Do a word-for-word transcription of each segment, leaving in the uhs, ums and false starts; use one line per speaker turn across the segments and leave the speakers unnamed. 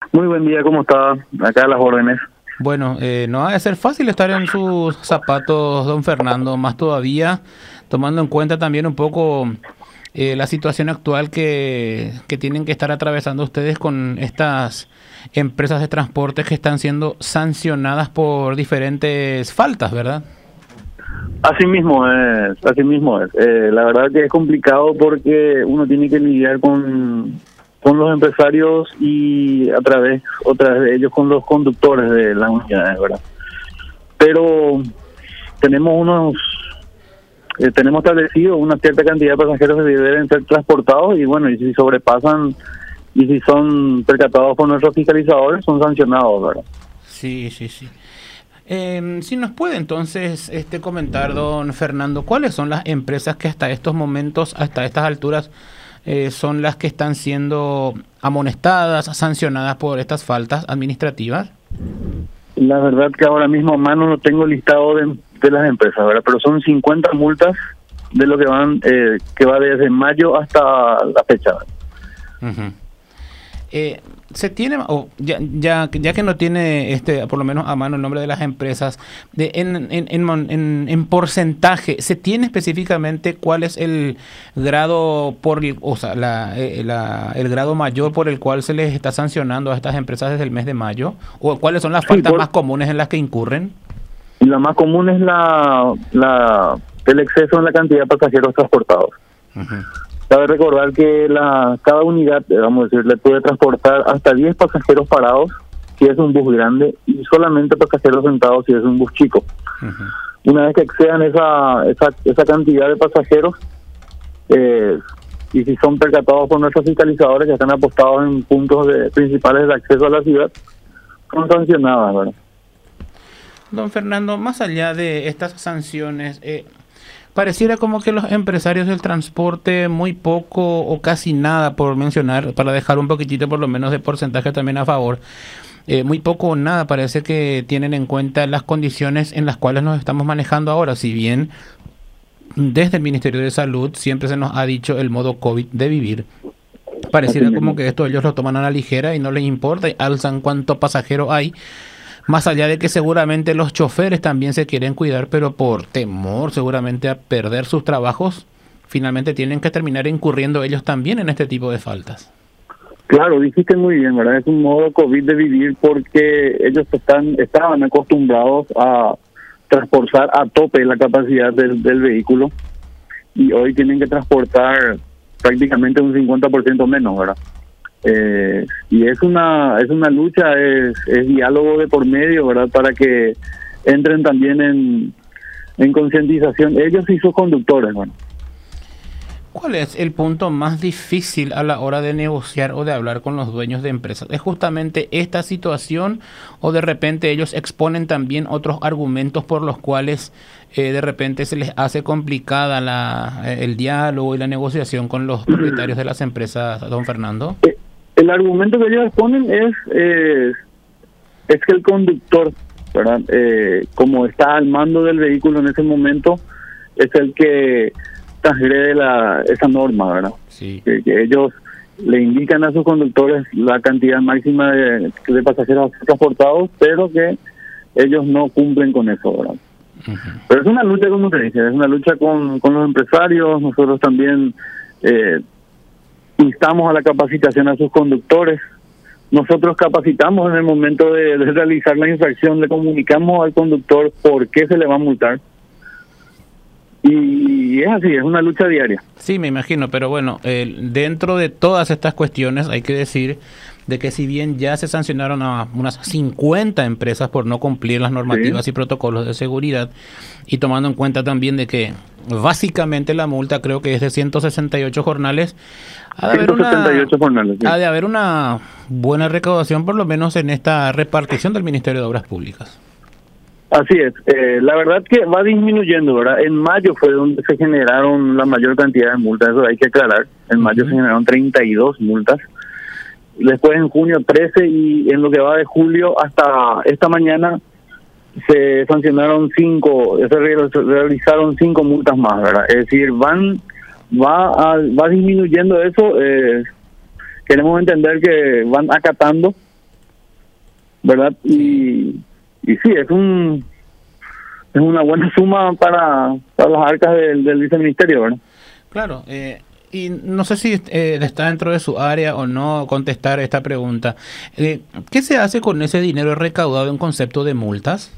Muy buen día, ¿cómo está? Acá a las órdenes.
Bueno, eh, no ha de ser fácil estar en sus zapatos, don Fernando, más todavía tomando en cuenta también un poco eh, la situación actual que, que tienen que estar atravesando ustedes con estas empresas de transporte que están siendo sancionadas por diferentes faltas, ¿verdad?
Así mismo es, así mismo es. Eh, la verdad que es complicado porque uno tiene que lidiar con, con los empresarios y a través, otra vez de ellos, con los conductores de las unidades, ¿verdad? Pero tenemos unos, eh, tenemos establecido una cierta cantidad de pasajeros que deben ser transportados y bueno, y si sobrepasan y si son percatados por nuestros fiscalizadores, son sancionados, ¿verdad?
Sí, sí, sí. Eh, si nos puede entonces este comentar, don Fernando, ¿cuáles son las empresas que hasta estos momentos, hasta estas alturas, eh, son las que están siendo amonestadas, sancionadas por estas faltas administrativas?
La verdad que ahora mismo a mano no tengo listado de, de las empresas, ¿verdad? Pero son cincuenta multas de lo que van, eh, que va desde mayo hasta la fecha.
Uh-huh. Eh, se tiene, oh, ya, ya, ya que no tiene este, por lo menos a mano el nombre de las empresas, de, en, en, en, en, en porcentaje, ¿se tiene específicamente cuál es el grado por, o sea, la, eh, la, el grado mayor por el cual se les está sancionando a estas empresas desde el mes de mayo? ¿O cuáles son las faltas sí, por... más comunes en las que incurren?
La más común es la, la el exceso en la cantidad de pasajeros transportados. Uh-huh. Cabe recordar que la cada unidad, vamos a decir, le puede transportar hasta diez pasajeros parados si es un bus grande y solamente pasajeros sentados si es un bus chico. Uh-huh. Una vez que excedan esa esa, esa cantidad de pasajeros eh, y si son percatados por nuestros fiscalizadores que están apostados en puntos de, principales de acceso a la ciudad, son sancionadas, ¿verdad?
Don Fernando, más allá de estas sanciones, eh, pareciera como que los empresarios del transporte muy poco o casi nada, por mencionar, para dejar un poquitito por lo menos de porcentaje también a favor, eh, muy poco o nada parece que tienen en cuenta las condiciones en las cuales nos estamos manejando ahora. Si bien desde el Ministerio de Salud siempre se nos ha dicho el modo COVID de vivir, pareciera como que esto ellos lo toman a la ligera y no les importa y alzan cuánto pasajero hay. Más allá de que seguramente los choferes también se quieren cuidar, pero por temor seguramente a perder sus trabajos, finalmente tienen que terminar incurriendo ellos también en este tipo de faltas.
Claro, dijiste muy bien, ¿verdad? Es un modo COVID de vivir porque ellos están estaban acostumbrados a transportar a tope la capacidad del, del vehículo y hoy tienen que transportar prácticamente un cincuenta por ciento menos, ¿verdad? Eh, y es una es una lucha, es, es diálogo de por medio, ¿verdad? Para que entren también en, en concientización ellos y sus conductores, bueno.
¿Cuál es el punto más difícil a la hora de negociar o de hablar con los dueños de empresas? ¿Es justamente esta situación o de repente ellos exponen también otros argumentos por los cuales eh, de repente se les hace complicada la, el diálogo y la negociación con los propietarios de las empresas, don Fernando?
Eh, el argumento que ellos exponen es, eh, es que el conductor, ¿verdad? Eh, como está al mando del vehículo en ese momento, es el que transgrede la, esa norma, ¿verdad?
Sí.
Que, que ellos le indican a sus conductores la cantidad máxima de, de pasajeros transportados, pero que ellos no cumplen con eso, ¿verdad? Uh-huh. Pero es una lucha, como te dije, es una lucha con, con los empresarios. Nosotros también eh, instamos a la capacitación a sus conductores. Nosotros capacitamos en el momento de, de realizar la infracción, le comunicamos al conductor por qué se le va a multar. Y es así, es una lucha diaria.
Sí, me imagino, pero bueno, eh, dentro de todas estas cuestiones hay que decir de que si bien ya se sancionaron a unas cincuenta empresas por no cumplir las normativas sí. y protocolos de seguridad, y tomando en cuenta también de que básicamente la multa creo que es de ciento sesenta y ocho jornales, ha de haber una,
jornales, sí.
ha de haber una buena recaudación por lo menos en esta repartición del Ministerio de Obras Públicas.
Así es, eh, la verdad que va disminuyendo, ¿verdad? En mayo fue donde se generaron la mayor cantidad de multas, eso hay que aclarar. En uh-huh. mayo se generaron treinta y dos multas, después en junio trece y en lo que va de julio hasta esta mañana se sancionaron cinco, se realizaron cinco multas más, ¿verdad? Es decir, van va a, va disminuyendo eso, eh, queremos entender que van acatando ¿verdad? Y, y sí, es un es una buena suma para, para las arcas del, del viceministerio, ¿verdad?
Claro, eh, y no sé si eh, está dentro de su área o no contestar esta pregunta. Eh, ¿Qué se hace con ese dinero recaudado en concepto de multas?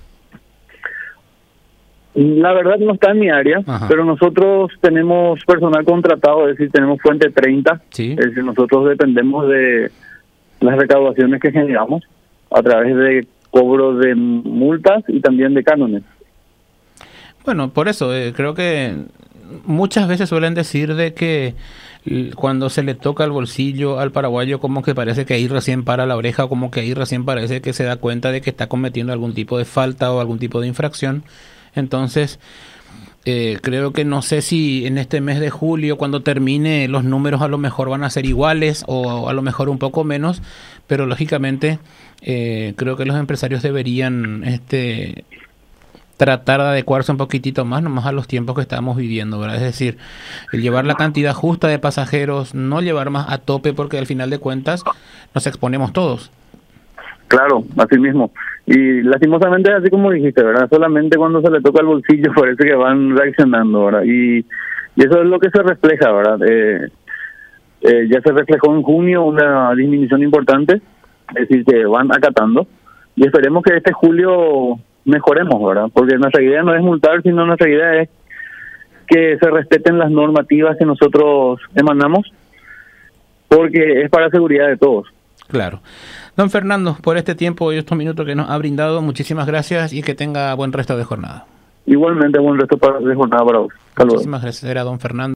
La verdad no está en mi área, Ajá. pero nosotros tenemos personal contratado, es decir, tenemos fuente treinta, ¿sí? Es decir, nosotros dependemos de las recaudaciones que generamos a través de cobro de multas y también de cánones.
Bueno, por eso, eh, creo que muchas veces suelen decir de que cuando se le toca el bolsillo al paraguayo, como que parece que ahí recién para la oreja, como que ahí recién parece que se da cuenta de que está cometiendo algún tipo de falta o algún tipo de infracción. Entonces, eh, creo que no sé si en este mes de julio, cuando termine, los números a lo mejor van a ser iguales o a lo mejor un poco menos, pero lógicamente eh, creo que los empresarios deberían este, tratar de adecuarse un poquitito más nomás a los tiempos que estamos viviendo, ¿verdad? Es decir, el llevar la cantidad justa de pasajeros, no llevar más a tope, porque al final de cuentas nos exponemos todos.
Claro, así mismo. Y lastimosamente es así como dijiste, ¿verdad? Solamente cuando se le toca el bolsillo parece que van reaccionando, ¿verdad? Y, y eso es lo que se refleja, ¿verdad? Eh, eh, ya se reflejó en junio una disminución importante, es decir, que van acatando. Y esperemos que este julio mejoremos, ¿verdad? Porque nuestra idea no es multar, sino nuestra idea es que se respeten las normativas que nosotros emanamos, porque es para la seguridad de todos.
Claro. Don Fernando, por este tiempo y estos minutos que nos ha brindado, muchísimas gracias y que tenga buen resto de jornada.
Igualmente, buen resto de jornada para vos. Saludos.
Muchísimas gracias. Era don Fernando.